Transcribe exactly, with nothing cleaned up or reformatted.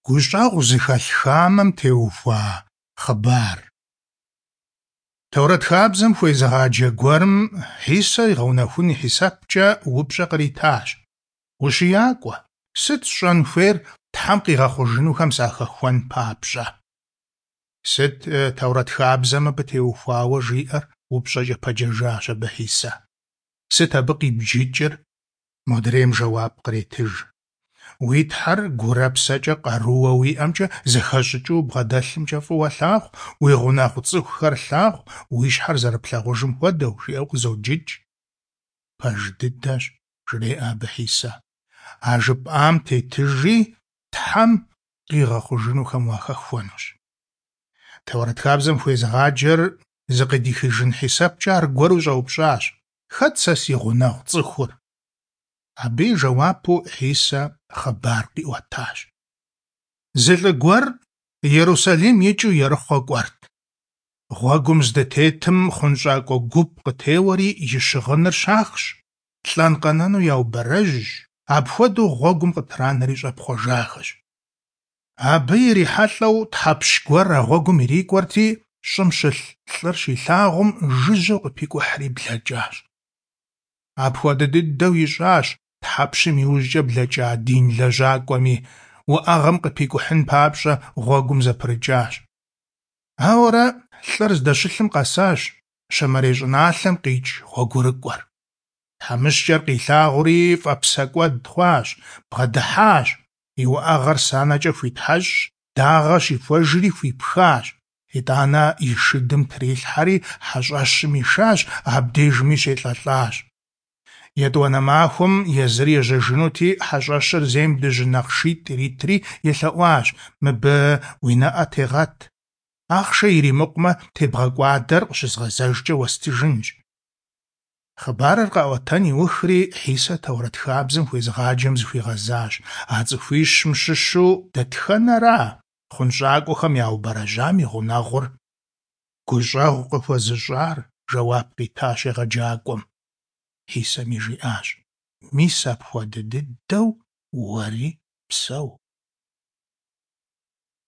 гущӏэгъу зыхэлъ хамэм теухуа хъыбар. Торэт хабзэм хуезыгъаджэ гуэрым Хьисэ игъэунэхун и хьисэпкӏэ упщӏэ къритащ. Ущиякӏуэ, сыт сщӏэн хуейр Тхьэм къигъэхъужынухэм сахэхуэн папщӏэ? Сыт Торэт хабзэм абы теухуауэ жиӏэр? Упщӏэкӏэ пэджэжащ абы Хьисэ. Сыт абы къибджыкӏыр? Модрейм жэуап къретыж. Уи Тхьэр гурэ-псэкӏэ къарууэ уиӏэмкӏэ зэхэщӏыкӏыу бгъэдэлъымкӏэ фӏыуэ лъагъу, уи гъунэгъу цӏыхухэр лъагъу, уи щхьэр зэрыплъагъужым хуэдэу, жиӏэу къызоджыкӏ. Пэж дыдэщ, жреӏэ абы Хьисэ. А жыпӏам тетыжи Тхьэм къигъэхъужынухэм уахэхуэнущ. Торэт хабзэм хуезыгъаджэр зыкъыдихыжын хьисэпкӏэ аргуэру щӏэупщӏащ: «Хэт сэ си гъунэгъу цӏыхур?» Абы и жэуапу Хьисэ хъыбар къиӏуэтащ. Зы лӏы гуэр Иерусалим икӏыу Ерыхъуэ кӏуэрт. Гъуэгум здытетым хъунщӏакӏуэ гуп къытеуэри и щыгъыныр щахъщ, лӏэн къэнэну яубэрэжьщ, апхуэдэу гъуэгум къытранэри щӏэпхъуэжахэщ. Абы ирихьэлӏэу тхьэпщ гуэр а гъуэгум ирикӏуэрти, щӏым щылъ лӏыр щилъагъум жыжьэу къыпикӏухьри блэкӏащ. Апхуэдэ дыдэу ищӏащ тхьэпщым иужькӏэ блэкӏа дин лэжьакӏуэми, уӏэгъэм къыпикӏухьын папщӏэ гъуэгум зэпрыкӏащ. Ауэрэ лӏыр здэщылъым къэсащ щамэрей щӏыналъэм къикӏ гъуэгурыкӏуэр. Тхьэмыщкӏэр къилъагъури фӏэпсэ кӏуэд хъуащ, бгъэдыхьащ, и уӏэгъэр санэкӏэ хуитхьэщӏ, дагъэ щихуэжри хуипхащ. ИтӀанэ и шыдым трилъхьэри хьэщӏэщым ишащ, абдежми щелӏэлӏащ. Етӏуанэ махуэм езыр ежьэжынути, хьэщӏэщыр зейм дыжьын ахъшитӏ иритри елъэӏуащ: «Мыбы уи нэӏэ тегъэт. Ахъшэ иримыкъумэ, тебгъэкӏуадэр къыщызгъэзэжкӏэ уэстыжынщ». Хъыбарыр къаӏуэтэн иухри, Хьисэ Торэт хабзэм хуезыгъаджэм зыхуигъэзащ: «А цӏыхуищым щыщу дэтхэнэра хъунщӏакӏуэхэм яубэрэжьам и гъунэгъур?» «Гущӏэгъу къыхуэзыщӏар», — жэуап къитащ егъэджакӏуэм. Хьисэми жиӏащ: «Мис апхуэдэ дыдэу уэри псэу».